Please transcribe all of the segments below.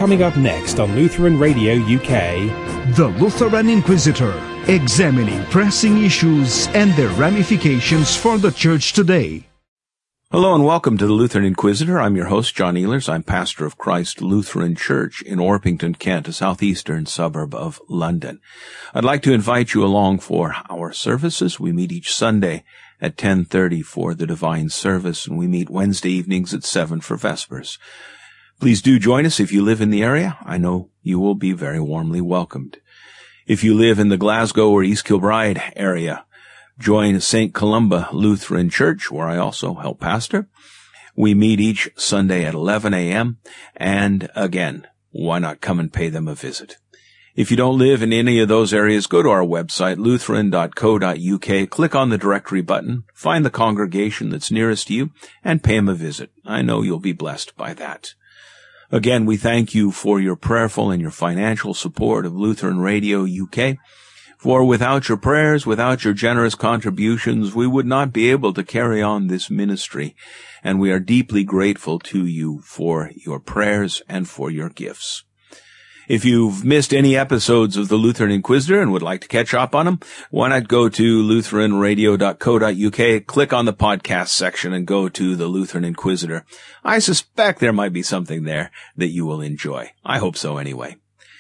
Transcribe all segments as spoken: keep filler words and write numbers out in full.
Coming up next on Lutheran Radio U K, The Lutheran Inquisitor, examining pressing issues and their ramifications for the Church today. Hello and welcome to the Lutheran Inquisitor. I'm your host, John Ehlers. I'm pastor of Christ Lutheran Church in Orpington, Kent, a southeastern suburb of London. I'd like to invite you along for our services. We meet each Sunday at ten thirty for the Divine Service, and we meet Wednesday evenings at seven for Vespers. Please do join us if you live in the area. I know you will be very warmly welcomed. If you live in the Glasgow or East Kilbride area, join Saint Columba Lutheran Church, where I also help pastor. We meet each Sunday at eleven a.m. And again, why not come and pay them a visit? If you don't live in any of those areas, go to our website, lutheran dot co dot u k, click on the directory button, find the congregation that's nearest to you, and pay them a visit. I know you'll be blessed by that. Again, we thank you for your prayerful and your financial support of Lutheran Radio U K. For without your prayers, without your generous contributions, we would not be able to carry on this ministry. And we are deeply grateful to you for your prayers and for your gifts. If you've missed any episodes of the Lutheran Inquisitor and would like to catch up on them, why not go to lutheran radio dot co dot u k, click on the podcast section and go to the Lutheran Inquisitor. I suspect there might be something there that you will enjoy. I hope so anyway.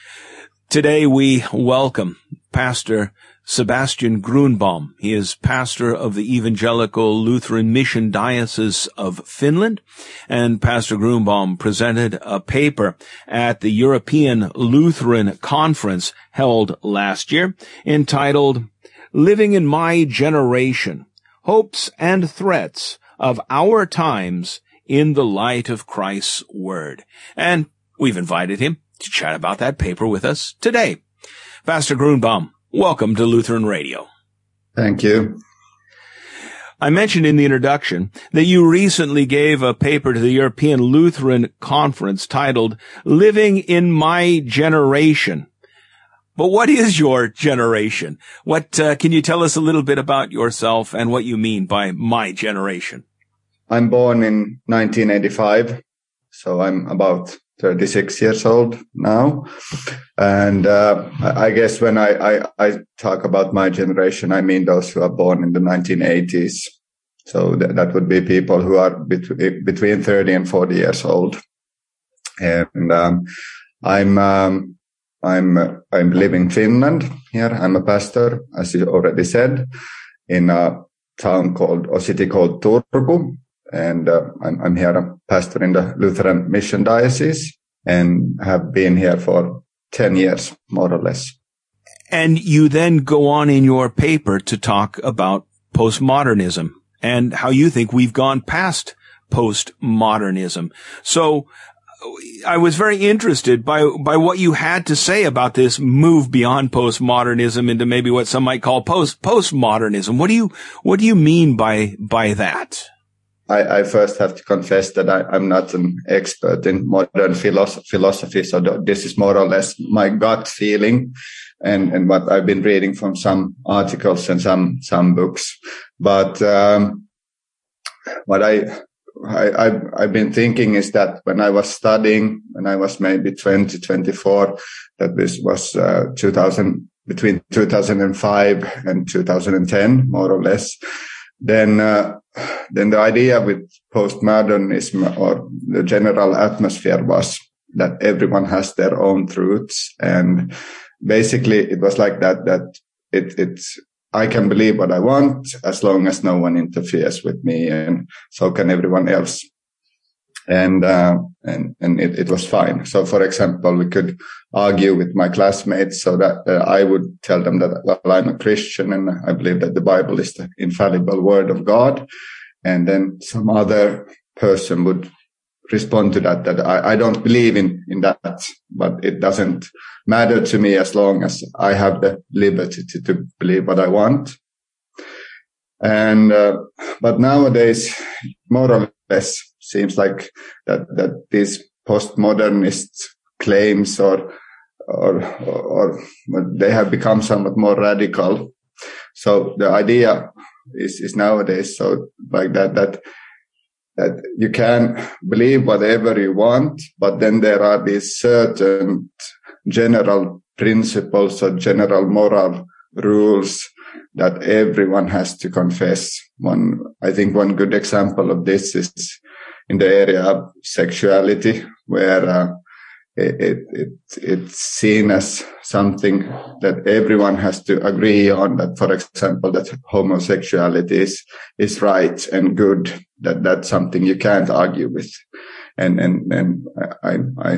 Today we welcome Pastor Sebastian Grunbaum. He is pastor of the Evangelical Lutheran Mission Diocese of Finland, and Pastor Grunbaum presented a paper at the European Lutheran Conference held last year entitled Living in My Generation, Hopes and Threats of Our Times in the Light of Christ's Word. And we've invited him to chat about that paper with us today. Pastor Grunbaum, welcome to Lutheran Radio. Thank you. I mentioned in the introduction that you recently gave a paper to the European Lutheran Conference titled Living in My Generation. But what is your generation? What uh, can you tell us a little bit about yourself and what you mean by my generation? I'm born in nineteen eighty-five, so I'm about thirty-six years old now. And uh, I guess when I, I, I talk about my generation, I mean those who are born in the nineteen eighties. So th- that would be people who are bet- between thirty and forty years old. And um, I'm um, I'm uh, I'm living in Finland here. I'm a pastor, as you already said, in a town called, or city called Turku. And uh, I'm, I'm here a pastor in the Lutheran Mission Diocese and have been here for ten years, more or less. And you then go on in your paper to talk about postmodernism and how you think we've gone past postmodernism. So I was very interested by by what you had to say about this move beyond postmodernism into maybe what some might call post postmodernism. What do you what do you mean by by that? I, I first have to confess that I, I'm not an expert in modern philosophy, philosophy, so this is more or less my gut feeling and, and what I've been reading from some articles and some, some books. But um, what I, I, I've, I've been thinking is that when I was studying, when I was maybe twenty, twenty-four, that this was uh, two thousand, between two thousand five and two thousand ten, more or less, then uh, then the idea with postmodernism or the general atmosphere was that everyone has their own truths. And basically it was like that, that it, it's, I can believe what I want as long as no one interferes with me, and so can everyone else. And, uh, and, and it, it was fine. So for example, we could argue with my classmates so that uh, I would tell them that, well, I'm a Christian and I believe that the Bible is the infallible word of God. And then some other person would respond to that, that I, I don't believe in, in that, but it doesn't matter to me as long as I have the liberty to, to believe what I want. And, uh, but nowadays, more or less, seems like that, that these postmodernist claims or, or, or they have become somewhat more radical. So the idea is, is nowadays so like that, that, that you can believe whatever you want, but then there are these certain general principles or general moral rules that everyone has to confess. One, I think one good example of this is in the area of sexuality, where uh, it, it, it's seen as something that everyone has to agree on, that, for example, that homosexuality is, is right and good, that that's something you can't argue with. And, and, and I, I,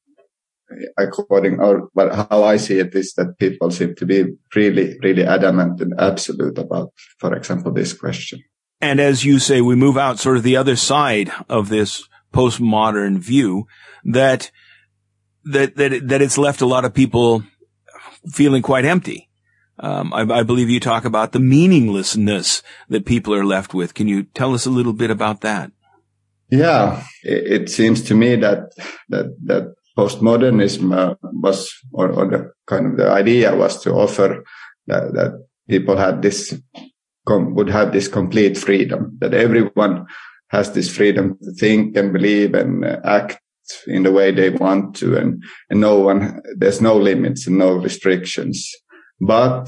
according, or but how I see it is that people seem to be really, really adamant and absolute about, for example, this question. And as you say, we move out sort of the other side of this postmodern view that that that that it's left a lot of people feeling quite empty. Um, I, I believe you talk about the meaninglessness that people are left with. Can you tell us a little bit about that? Yeah, it, it seems to me that that that postmodernism uh, was, or, or the kind of the idea was to offer that, that people had this com- would have this complete freedom, that everyone has this freedom to think and believe and uh, act in the way they want to, and, and no one, there's no limits and no restrictions. But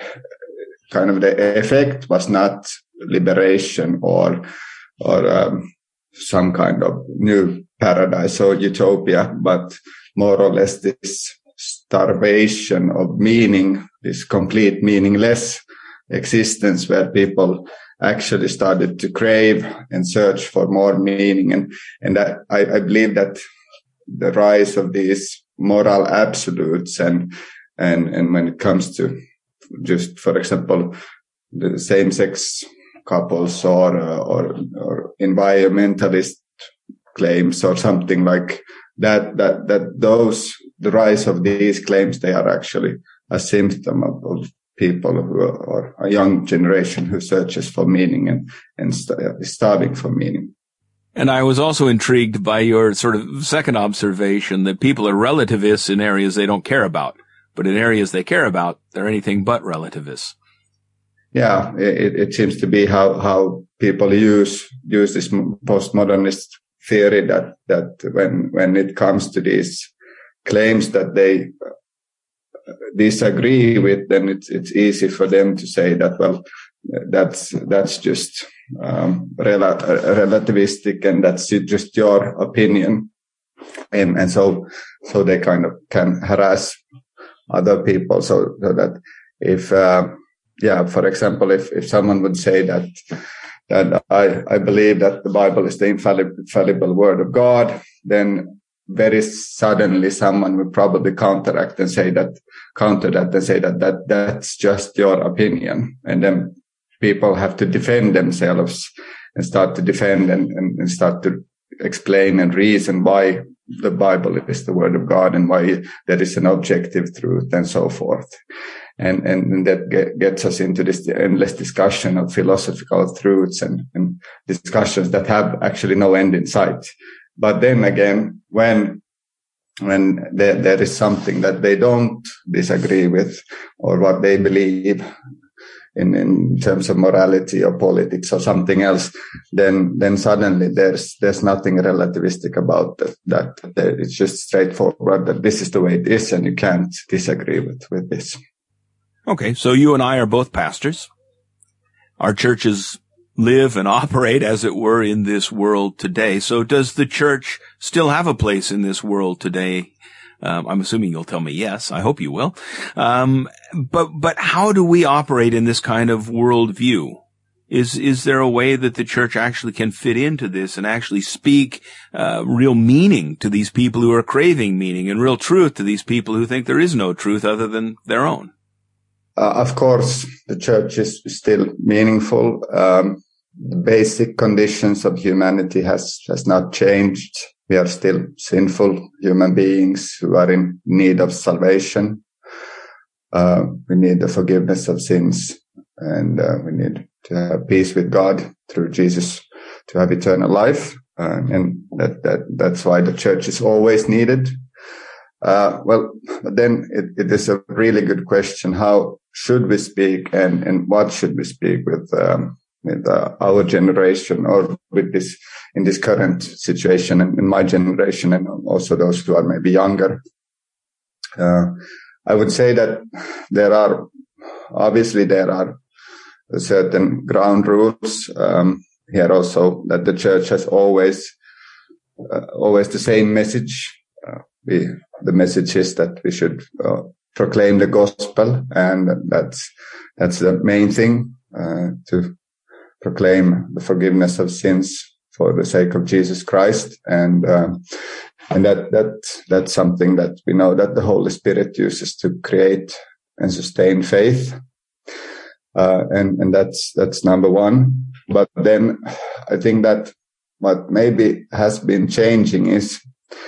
kind of the effect was not liberation or, or, um, some kind of new paradise or utopia, but more or less this starvation of meaning, this complete meaningless existence where people actually started to crave and search for more meaning. And, and that, I, I believe that the rise of these moral absolutes and, and, and when it comes to just, for example, the same-sex couples or, uh, or, or environmentalist claims or something like that, that, that those, the rise of these claims, they are actually a symptom of, of people who are, or a young generation who searches for meaning and, and st- is starving for meaning. And I was also intrigued by your sort of second observation that people are relativists in areas they don't care about, but in areas they care about, they're anything but relativists. Yeah, it, it seems to be how, how people use, use this postmodernist theory that, that when, when it comes to these claims that they disagree with, then it's, it's easy for them to say that, well, that's, that's just, um, rel- relativistic and that's just your opinion. And, and so, so they kind of can harass other people so, so that if, uh, yeah, for example, if, if someone would say that, that I, I believe that the Bible is the infallible, infallible word of God, then very suddenly someone would probably counteract and say that, counter that and say that, that that's just your opinion. And then people have to defend themselves and start to defend and, and, and start to explain and reason why the Bible is the word of God and why there is an objective truth and so forth. And, and that get, gets us into this endless discussion of philosophical truths and, and discussions that have actually no end in sight. But then again, when, when there, there is something that they don't disagree with or what they believe in, in terms of morality or politics or something else, then, then suddenly there's, there's nothing relativistic about that, that, that it's just straightforward that this is the way it is and you can't disagree with, with this. Okay, so you and I are both pastors. Our churches live and operate, as it were, in this world today. So does the church still have a place in this world today? Um, I'm assuming you'll tell me yes. I hope you will. Um, but, but how do we operate in this kind of worldview? Is, is there a way that the church actually can fit into this and actually speak, uh, real meaning to these people who are craving meaning and real truth to these people who think there is no truth other than their own? Uh, of course, the church is still meaningful. Um, the basic conditions of humanity has, has not changed. We are still sinful human beings who are in need of salvation. Uh, we need the forgiveness of sins and uh, we need to have peace with God through Jesus to have eternal life. Uh, and that, that, that's why the church is always needed. Uh, well, then it, it is a really good question. How should we speak and, and what should we speak with, um, with uh, our generation, or with this in this current situation, and in my generation, and also those who are maybe younger. Uh, I would say that there are obviously there are certain ground rules um, here also, that the church has always uh, always the same message. Uh, we the message is that we should uh, proclaim the gospel, and that's that's the main thing, uh, to proclaim the forgiveness of sins for the sake of Jesus Christ, and uh, and that that that's something that we know that the Holy Spirit uses to create and sustain faith, uh, and and that's that's number one. But then I think that what maybe has been changing is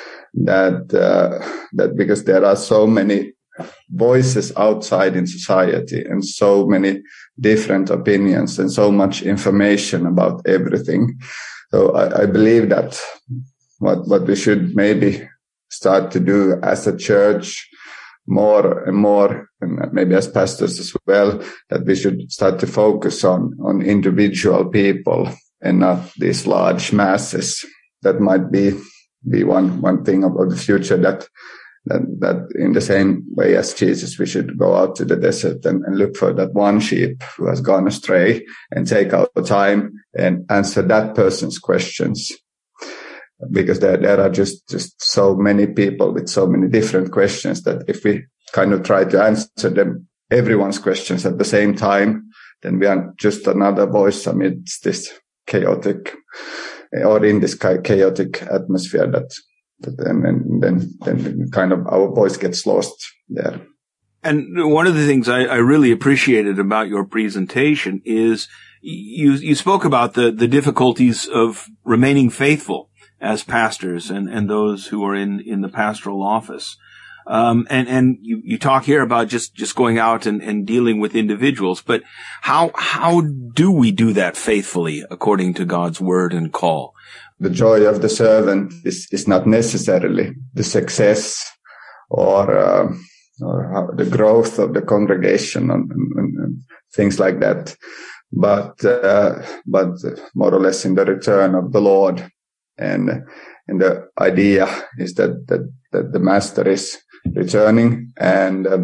that uh, that because there are so many voices outside in society, and so many different opinions, and so much information about everything. So I, I believe that what what we should maybe start to do as a church more and more, and maybe as pastors as well, that we should start to focus on on individual people and not these large masses. That might be be one one thing about the future, that That, that in the same way as Jesus, we should go out to the desert and, and look for that one sheep who has gone astray, and take our time and answer that person's questions. Because there, there are just, just so many people with so many different questions, that if we kind of try to answer them, everyone's questions at the same time, then we are just another voice amidst this chaotic, or in this chaotic atmosphere that And, and then, then kind of our voice gets lost there. And one of the things I, I really appreciated about your presentation is you, you spoke about the, the difficulties of remaining faithful as pastors and, and those who are in, in the pastoral office. Um, and, and you, you talk here about just, just going out and, and dealing with individuals, but how, how do we do that faithfully according to God's word and call? The joy of the servant is, is not necessarily the success or, uh, or the growth of the congregation and, and, and things like that, but uh, but more or less in the return of the Lord. And and the idea is that that, that the Master is returning, and um,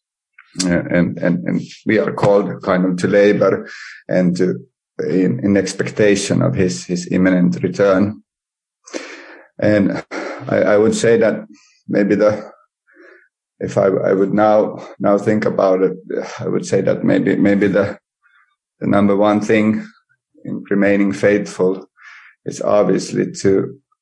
and and and we are called kind of to labor and to In, in expectation of his, his imminent return. And I, I would say that maybe the, if I, I would now, now think about it, I would say that maybe, maybe the, the number one thing in remaining faithful is obviously to,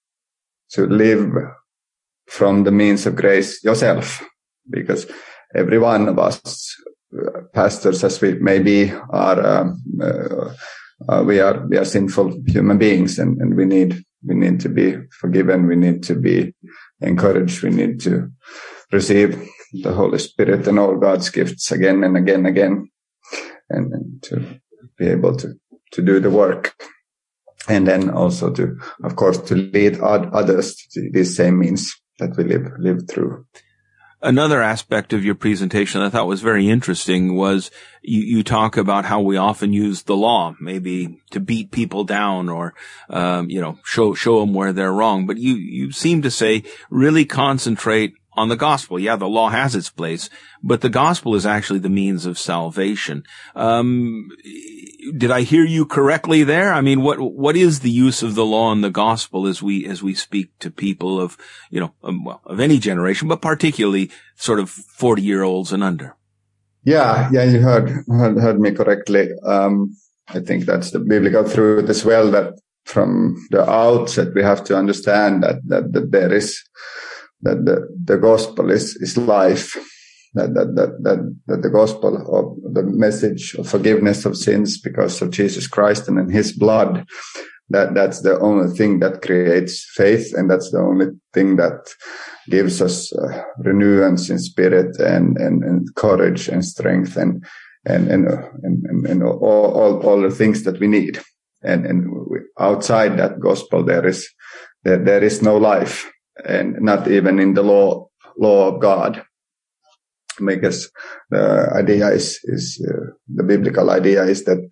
to live from the means of grace yourself, because every one of us, uh, pastors as we maybe are, um, uh, Uh, we are, we are sinful human beings, and, and we need, we need to be forgiven. We need to be encouraged. We need to receive the Holy Spirit and all God's gifts again and again and again, and, and to be able to, to do the work. And then also to, of course, to lead others to these same means that we live, live through. Another aspect of your presentation I thought was very interesting was you, you talk about how we often use the law, maybe to beat people down or, um, you know, show, show them where they're wrong. But you, you seem to say really concentrate on the gospel. Yeah, the law has its place, but the gospel is actually the means of salvation. Um, did I hear you correctly there? I mean, what, what is the use of the law and the gospel as we, as we speak to people of, you know, um, well, of any generation, but particularly sort of forty year olds and under? Yeah, yeah, you heard, heard, heard me correctly. Um, I think that's the biblical truth as well, that from the outset we have to understand that, that, that there is, that the, the gospel is, is life, that, that, that, that, that the gospel of the message of forgiveness of sins because of Jesus Christ and in his blood, that, that's the only thing that creates faith. And that's the only thing that gives us uh, renewance in spirit and, and, and courage and strength and, and, and, uh, and, and, and all, all, all the things that we need. And, and outside that gospel, there is, there, there is no life. And not even in the law, law of God, because the idea is, is, uh, the biblical idea is that,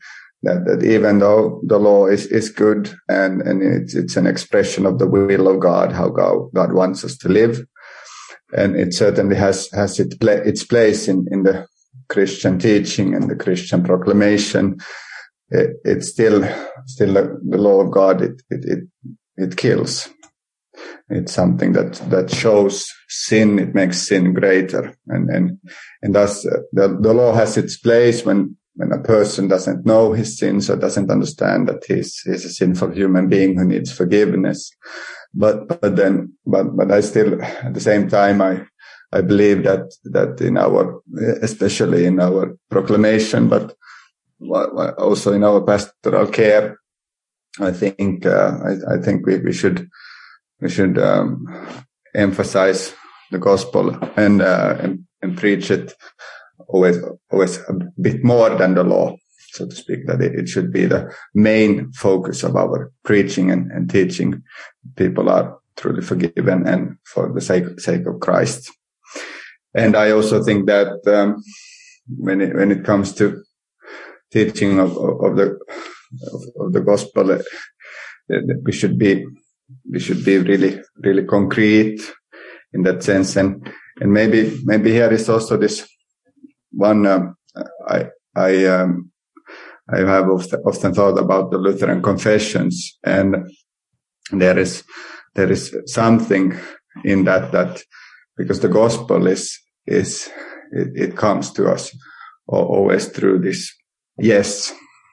that, that even though the law is, is good and, and it's, it's an expression of the will of God, how God, God wants us to live. And it certainly has, has it pla- its place in, in the Christian teaching and the Christian proclamation. It, it's still, still the, the law of God. It, it, it, it kills. It's something that, that shows sin. It makes sin greater. And, and, and thus uh, the, the law has its place when, when a person doesn't know his sins or doesn't understand that he's, he's a sinful human being who needs forgiveness. But, but then, but, but I still, at the same time, I, I believe that, that in our, especially in our proclamation, but also in our pastoral care, I think, uh, I, I think we, we should, we should, um, emphasize the gospel and, uh, and, and preach it always, always a bit more than the law, so to speak, that it, it should be the main focus of our preaching and, and teaching. People are truly forgiven and for the sake, sake of Christ. And I also think that, um, when it, when it comes to teaching of, of the, of, of the gospel, uh, that we should be, we should be really, really concrete in that sense. And, and maybe, maybe here is also this one, um, I, I, um, I have often, often thought about the Lutheran confessions, and there is, there is something in that, that because the gospel is, is, it, it comes to us always through this yes,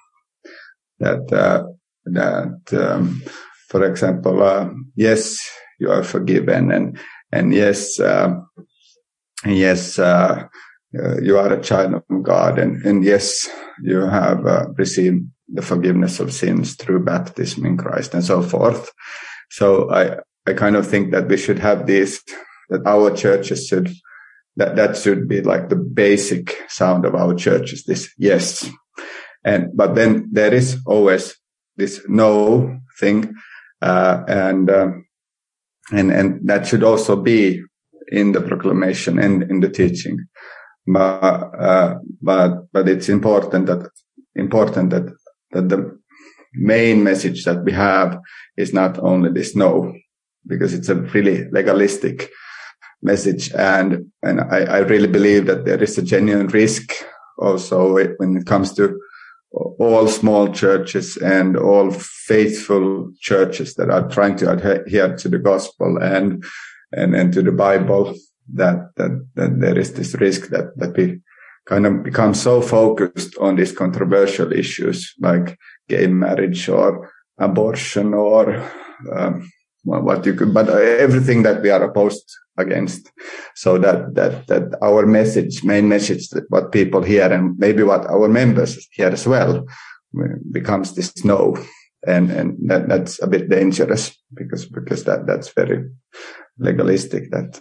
that, uh, that, um, for example, uh, yes, you are forgiven, and, and yes, uh, yes, uh, uh, you are a child of God, and, and yes, you have uh, received the forgiveness of sins through baptism in Christ, and so forth. So I, I kind of think that we should have this, that our churches should, that, that should be like the basic sound of our churches, this yes. And, but then there is always this no thing, uh, and, um, and, and that should also be in the proclamation and in the teaching. But, uh, but, but it's important that, important that, that the main message that we have is not only this no, because it's a really legalistic message. And, and I, I really believe that there is a genuine risk also when it comes to all small churches and all faithful churches that are trying to adhere to the gospel and, and, and to the Bible, that, that, that there is this risk that, that we kind of become so focused on these controversial issues like gay marriage or abortion or, um, what you could, but everything that we are opposed against. So that, that, that our message, main message, that what people hear and maybe what our members hear as well becomes this no. And, and that, that's a bit dangerous because, because that, that's very legalistic, that,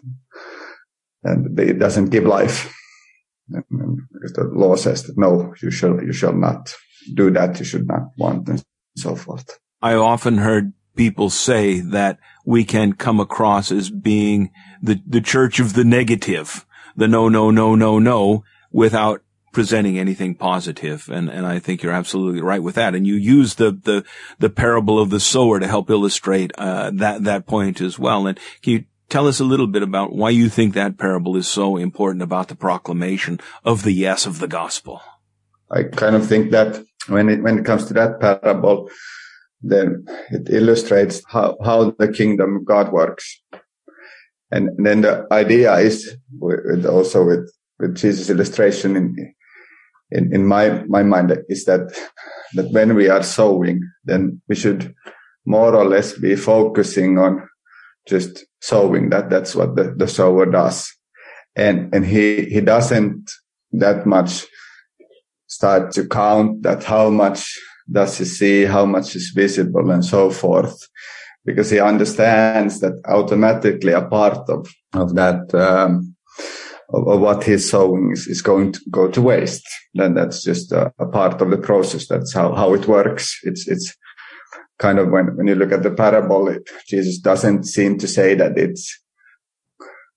and it doesn't give life. And, and because the law says that no, you shall, you shall not do that. You should not want, and so forth. I often heard people say that we can come across as being the, the church of the negative, the no, no, no, no, no, without presenting anything positive. And, and I think you're absolutely right with that. And you use the, the, the parable of the sower to help illustrate, uh, that, that point as well. And can you tell us a little bit about why you think that parable is so important about the proclamation of the yes of the gospel? I kind of think that when it, when it comes to that parable, then it illustrates how, how the kingdom of God works. And then the idea is with also with, with Jesus' illustration in, in, in my, my mind is that, that when we are sowing, then we should more or less be focusing on just sowing. That, that's what the, the sower does. And, and he, he doesn't that much start to count that how much does he see, how much is visible and so forth, because he understands that automatically a part of, of that, um, of, of what he's sowing is, is going to go to waste. Then that's just a, a part of the process. That's how, how it works. It's, it's kind of when, when you look at the parable, it, Jesus doesn't seem to say that it's,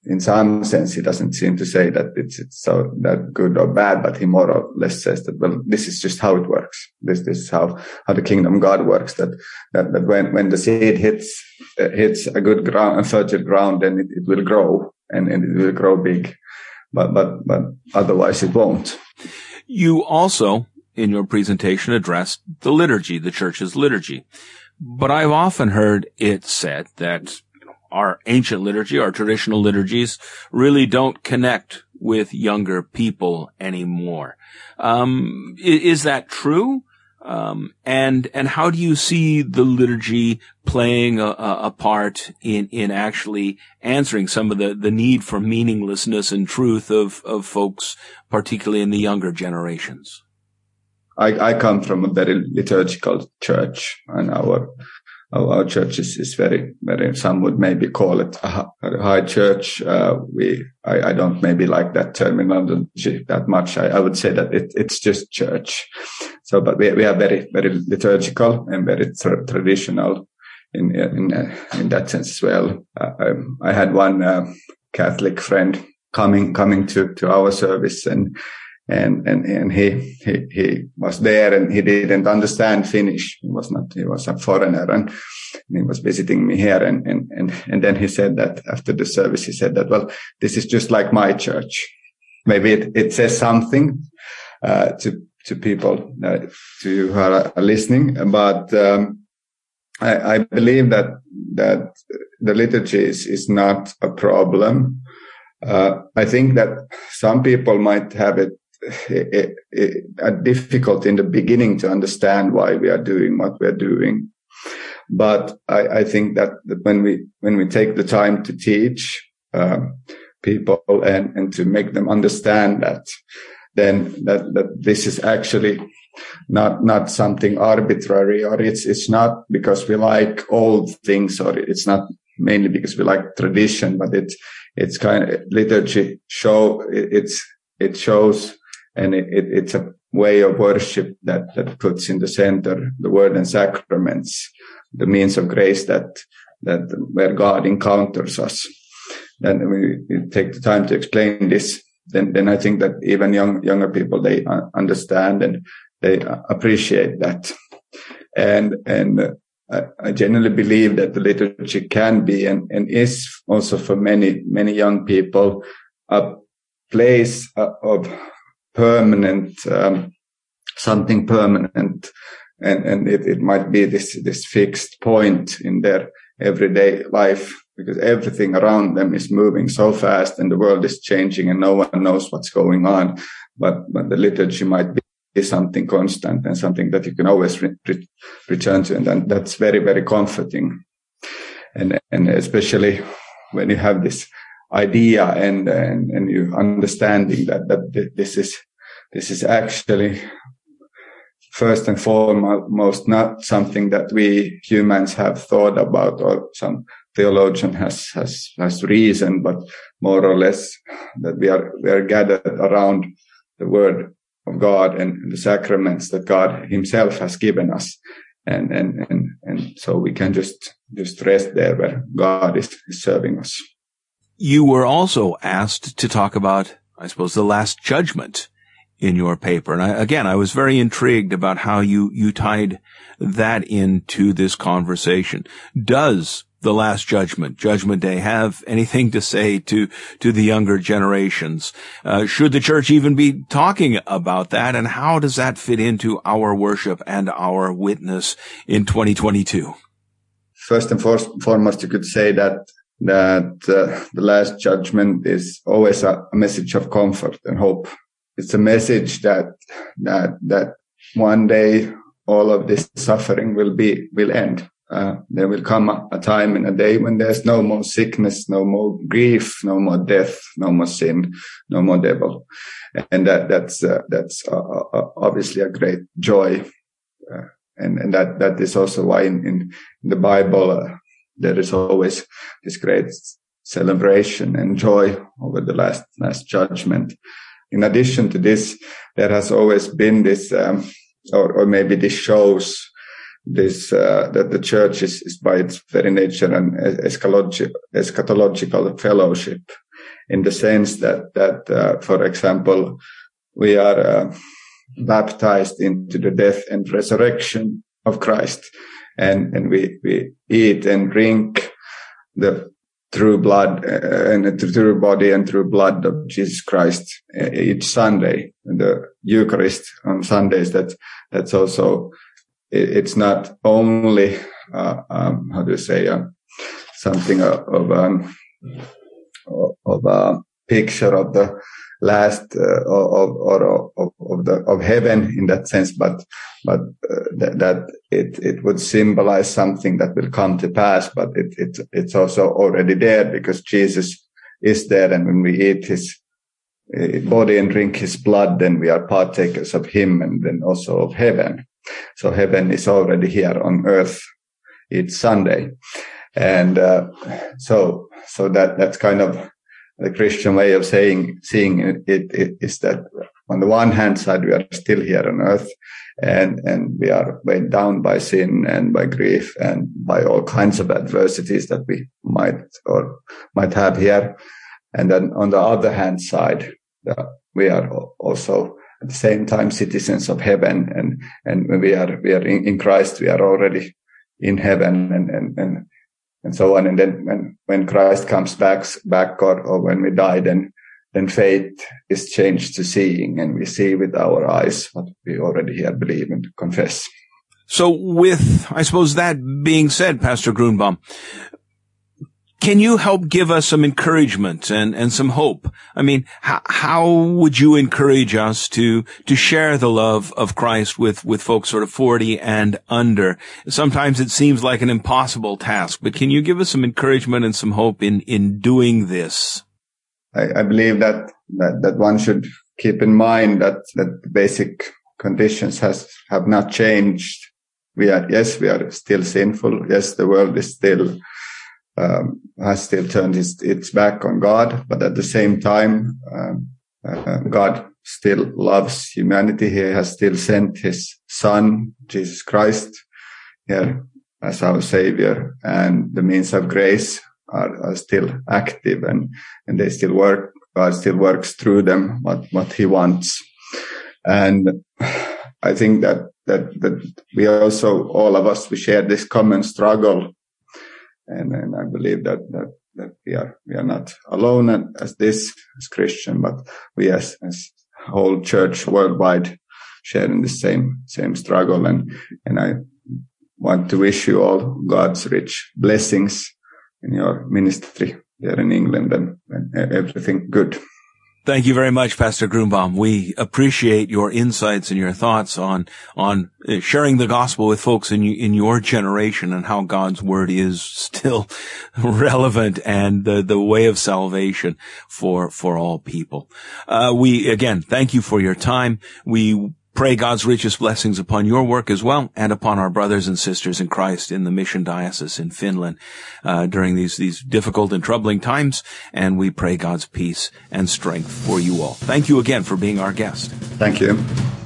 in some sense, he doesn't seem to say that it's, it's so that good or bad, but he more or less says that, well, this is just how it works. This, this is how, how the kingdom of God works. That, that, that when, when the seed hits, uh, hits a good ground, a fertile ground, then it, it will grow and, and it will grow big. But, but, but otherwise it won't. You also, in your presentation, addressed the liturgy, the church's liturgy. But I've often heard it said that our ancient liturgy, our traditional liturgies, really don't connect with younger people anymore. Um, is that true? Um, and, and how do you see the liturgy playing a, a part in, in actually answering some of the, the need for meaninglessness and truth of, of folks, particularly in the younger generations? I, I come from a very liturgical church, and our our church is, is very, very. Some would maybe call it a, a high church. Uh, we, I, I don't maybe like that terminology that much. I, I would say that it, it's just church. So, but we we are very, very liturgical and very tra- traditional in in uh, in that sense as well. Uh, I, I had one uh, Catholic friend coming coming to to our service, and. And, and, and he, he, he was there and he didn't understand Finnish. He was not, he was a foreigner, and, and he was visiting me here. And, and, and, and then he said that after the service, he said that, well, this is just like my church. Maybe it, it says something, uh, to, to people, uh, to you who are listening. But, um, I, I believe that, that the liturgy is, is not a problem. Uh, I think that some people might have it, It, it, it, difficult in the beginning to understand why we are doing what we are doing. But I, I think that, that when we, when we take the time to teach, uh, people and, and to make them understand that, then that, that this is actually not, not something arbitrary, or it's, it's not because we like old things, or it's not mainly because we like tradition, but it's, it's kind of liturgy show, it, it's, it shows. And it, it, it's a way of worship that, that puts in the center the word and sacraments, the means of grace that, that where God encounters us. Then we, we take the time to explain this. Then, then I think that even young, younger people, they understand and they appreciate that. And, and I, I genuinely believe that the liturgy can be and, and is also for many, many young people a place of permanent, um, something permanent. And, and it, it might be this, this fixed point in their everyday life, because everything around them is moving so fast and the world is changing and no one knows what's going on. But, but the liturgy might be something constant and something that you can always re- re- return to. And then that's very, very comforting. And, and especially when you have this idea and, and, and you understanding that, that this is, this is actually first and foremost not something that we humans have thought about or some theologian has, has, has reasoned, but more or less that we are, we are gathered around the word of God and the sacraments that God himself has given us. And, and, and, and so we can just, just rest there where God is, is serving us. You were also asked to talk about, I suppose, the Last Judgment in your paper. And I, again, I was very intrigued about how you, you tied that into this conversation. Does the Last Judgment, Judgment Day, have anything to say to, to the younger generations? Uh, should the church even be talking about that? And how does that fit into our worship and our witness in twenty twenty-two? First and foremost, you could say that that uh, the Last Judgment is always a, a message of comfort and hope. It's a message that that that one day all of this suffering will be will end. Uh, there will come a, a time and a day when there's no more sickness, no more grief, no more death, no more sin, no more devil, and that that's uh, that's uh, uh, obviously a great joy, uh, and and that that is also why in in, in the Bible. Uh, There is always this great celebration and joy over the last, last judgment. In addition to this, there has always been this, um, or, or maybe this shows this, uh, that the church is, is by its very nature an eschatological, eschatological fellowship. in the sense that, that uh, for example, we are uh, baptized into the death and resurrection of Christ. And, and we, we eat and drink the true blood uh, and the true body and true blood of Jesus Christ uh, each Sunday. And the Eucharist on Sundays, that, that's also, it, it's not only, uh, um, how do you say, uh, something of, of, um, of a picture of the last uh, of or of, of the of heaven in that sense, but but uh, that, that it it would symbolize something that will come to pass. But it it it's also already there, because Jesus is there, and when we eat his uh, body and drink his blood, then we are partakers of him, and then also of heaven. So heaven is already here on earth each Sunday, and uh, so so that that's kind of the Christian way of saying, seeing it, it, it is that on the one hand side, we are still here on earth, and, and we are weighed down by sin and by grief and by all kinds of adversities that we might or might have here. And then on the other hand side, uh, we are also at the same time citizens of heaven, and, and when we are, we are in, in Christ, we are already in heaven, and, and, and, and so on. And then when, when Christ comes back, back or, or when we die, then, then faith is changed to seeing, and we see with our eyes what we already here believe and confess. So with, I suppose, that being said, Pastor Grunbaum, can you help give us some encouragement and, and some hope? I mean, how, how would you encourage us to, to share the love of Christ with, with folks sort of forty and under? Sometimes it seems like an impossible task, but can you give us some encouragement and some hope in, in doing this? I, I believe that, that, that one should keep in mind that, that the basic conditions has, have not changed. We are, yes, we are still sinful. Yes, the world is still, Um, has still turned its, its back on God, but at the same time, um, uh, God still loves humanity. He has still sent his Son, Jesus Christ, here as our Savior, and the means of grace are, are still active, and, and they still work. God still works through them what, what he wants. And I think that, that, that we also, all of us, we share this common struggle. And, and I believe that, that, that we are, we are not alone as this, as Christian, but we as, as whole church worldwide sharing the same, same struggle. And, and I want to wish you all God's rich blessings in your ministry here in England, and, and everything good. Thank you very much, Pastor Grunbaum. We appreciate your insights and your thoughts on, on sharing the gospel with folks in, in your generation, and how God's word is still relevant and the, the way of salvation for, for all people. Uh, we, again, thank you for your time. We pray God's richest blessings upon your work as well, and upon our brothers and sisters in Christ in the Mission Diocese in Finland uh, during these these difficult and troubling times. And we pray God's peace and strength for you all. Thank you again for being our guest. Thank you.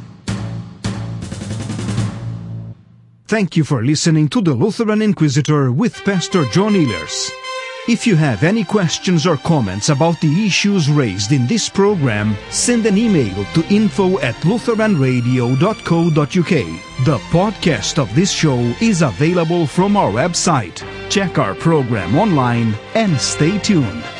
Thank you for listening to the Lutheran Inquisitor with Pastor John Ehlers. If you have any questions or comments about the issues raised in this program, send an email to info at lutheran radio dot co dot uk. The podcast of this show is available from our website. Check our program online and stay tuned.